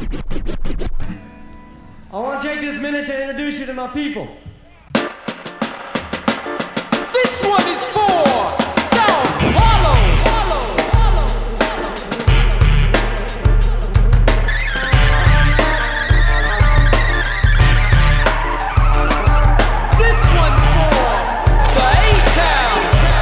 I want to take this minute to introduce you to my people. This one is for Sao Paulo. This one's for the A-Town.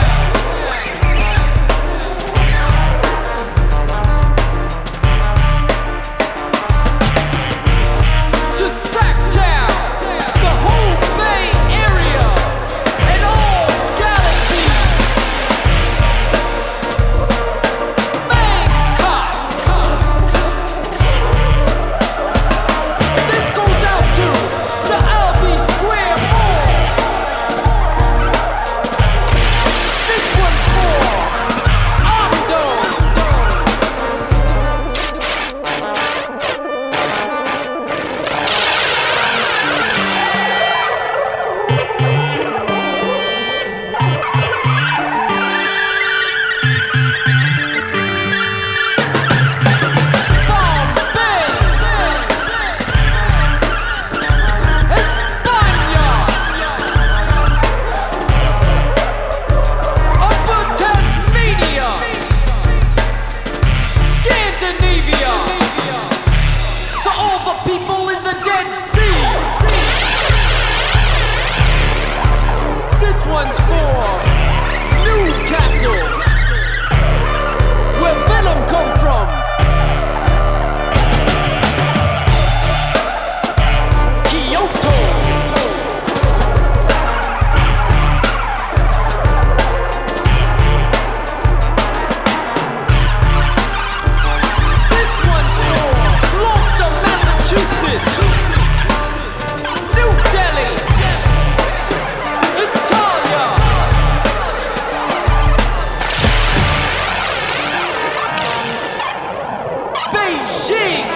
To Sacktown, the whole Bay Area, and all galaxies. Bangkok. This goes out to the Albee Square Mall. This one's for Amdo. Bombay, España, Upper Tasmania, Scandinavia, to all the people in the Dead Sea. This one's for Newcastle, where Venom come from. Kyoto. This one's for Gloucester, Massachusetts. New Delhi. Italia. Beijing.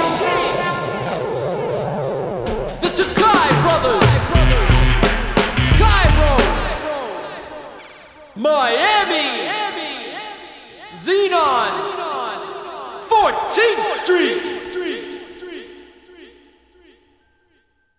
The Takai brothers. Cairo. Miami. Xenon. 14th Street.